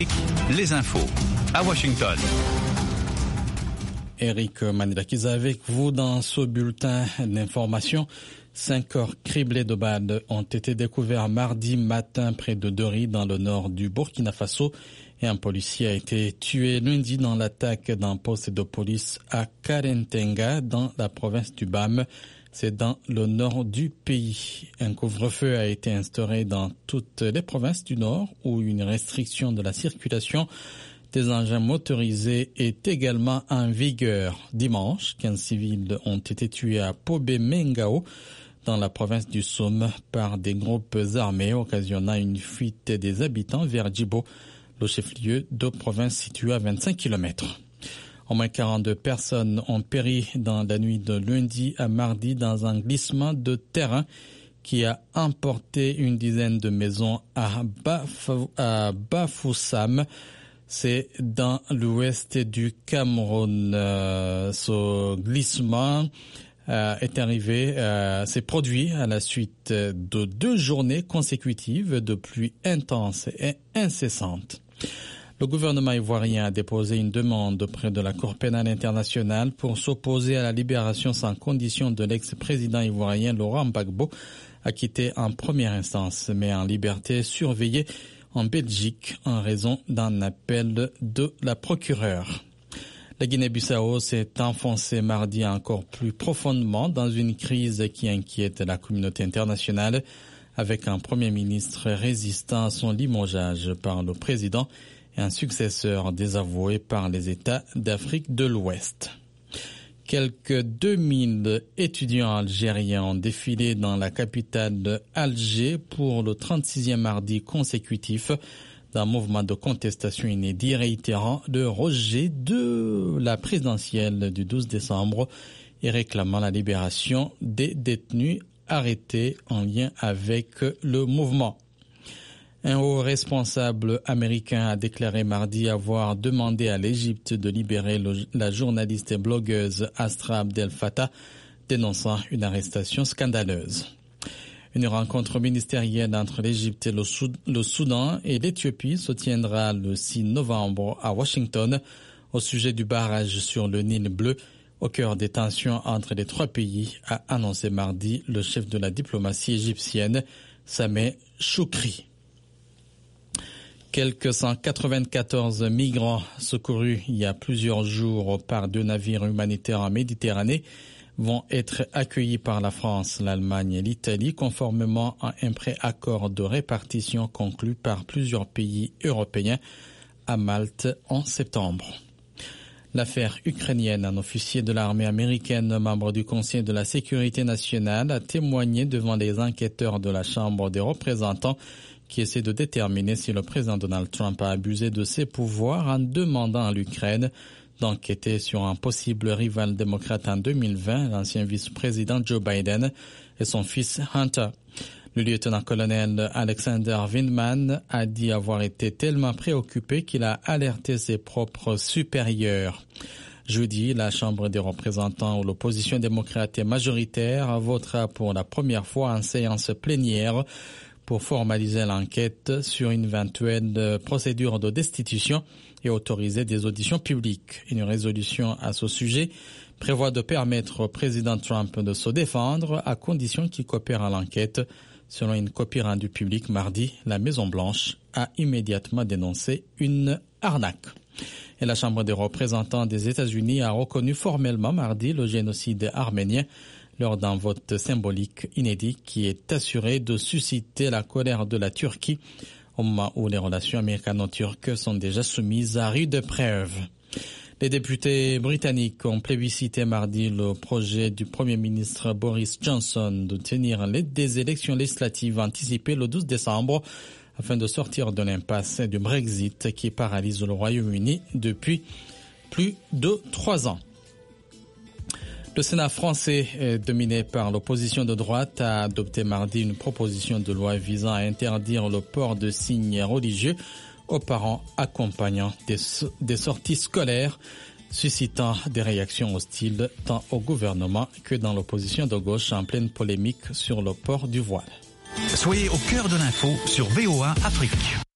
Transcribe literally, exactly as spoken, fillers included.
Les infos à Washington. Eric Manilakiza avec vous dans ce bulletin d'information. Cinq corps criblés de balles ont été découverts mardi matin près de Dori dans le nord du Burkina Faso et un policier a été tué lundi dans l'attaque d'un poste de police à Karentenga dans la province du Bam. C'est dans le nord du pays. Un couvre-feu a été instauré dans toutes les provinces du nord où une restriction de la circulation des engins motorisés est également en vigueur. Dimanche, quinze civils ont été tués à Pobé-Mengao, dans la province du Soum, par des groupes armés, occasionnant une fuite des habitants vers Djibo, le chef-lieu de province situé à vingt-cinq kilomètres. Au moins quarante-deux personnes ont péri dans la nuit de lundi à mardi dans un glissement de terrain qui a emporté une dizaine de maisons à, Bafou, à Bafoussam. C'est dans l'ouest du Cameroun. Euh, ce glissement euh, est arrivé, euh, s'est produit à la suite de deux journées consécutives de pluie intense et incessante. Le gouvernement ivoirien a déposé une demande auprès de la Cour pénale internationale pour s'opposer à la libération sans condition de l'ex-président ivoirien Laurent Gbagbo, acquitté en première instance, mais en liberté surveillée en Belgique en raison d'un appel de la procureure. La Guinée-Bissau s'est enfoncée mardi encore plus profondément dans une crise qui inquiète la communauté internationale, avec un premier ministre résistant à son limogeage par le président et un successeur désavoué par les États d'Afrique de l'Ouest. Quelques deux mille étudiants algériens ont défilé dans la capitale de Alger pour le trente-sixième mardi consécutif d'un mouvement de contestation inédit réitérant le rejet de la présidentielle du douze décembre et réclamant la libération des détenus arrêtés en lien avec le mouvement. Un haut responsable américain a déclaré mardi avoir demandé à l'Égypte de libérer le, la journaliste et blogueuse Asra Abdel Fattah, dénonçant une arrestation scandaleuse. Une rencontre ministérielle entre l'Égypte et le, Soud, le Soudan et l'Éthiopie se tiendra le six novembre à Washington au sujet du barrage sur le Nil bleu, au cœur des tensions entre les trois pays, a annoncé mardi le chef de la diplomatie égyptienne, Sameh Choukri. Quelques cent quatre-vingt-quatorze migrants secourus il y a plusieurs jours par deux navires humanitaires en Méditerranée vont être accueillis par la France, l'Allemagne et l'Italie conformément à un pré-accord de répartition conclu par plusieurs pays européens à Malte en septembre. L'affaire ukrainienne, un officier de l'armée américaine, membre du Conseil de la sécurité nationale, a témoigné devant les enquêteurs de la Chambre des représentants qui essaie de déterminer si le président Donald Trump a abusé de ses pouvoirs en demandant à l'Ukraine d'enquêter sur un possible rival démocrate en deux mille vingt, l'ancien vice-président Joe Biden et son fils Hunter. Le lieutenant-colonel Alexander Vindman a dit avoir été tellement préoccupé qu'il a alerté ses propres supérieurs. Jeudi, la Chambre des représentants où l'opposition démocrate est majoritaire votera pour la première fois en séance plénière pour formaliser l'enquête sur une éventuelle procédure de destitution et autoriser des auditions publiques. Une résolution à ce sujet prévoit de permettre au président Trump de se défendre à condition qu'il coopère à l'enquête. Selon une copie rendue publique mardi, la Maison-Blanche a immédiatement dénoncé une arnaque. Et la Chambre des représentants des États-Unis a reconnu formellement mardi le génocide arménien lors d'un vote symbolique inédit qui est assuré de susciter la colère de la Turquie au moment où les relations américano-turques sont déjà soumises à rude preuve. Les députés britanniques ont plébiscité mardi le projet du Premier ministre Boris Johnson de tenir des élections législatives anticipées le douze décembre afin de sortir de l'impasse du Brexit qui paralyse le Royaume-Uni depuis plus de trois ans. Le Sénat français, dominé par l'opposition de droite, a adopté mardi une proposition de loi visant à interdire le port de signes religieux aux parents accompagnant des, des sorties scolaires, suscitant des réactions hostiles tant au gouvernement que dans l'opposition de gauche en pleine polémique sur le port du voile. Soyez au cœur de l'info sur V O A Afrique.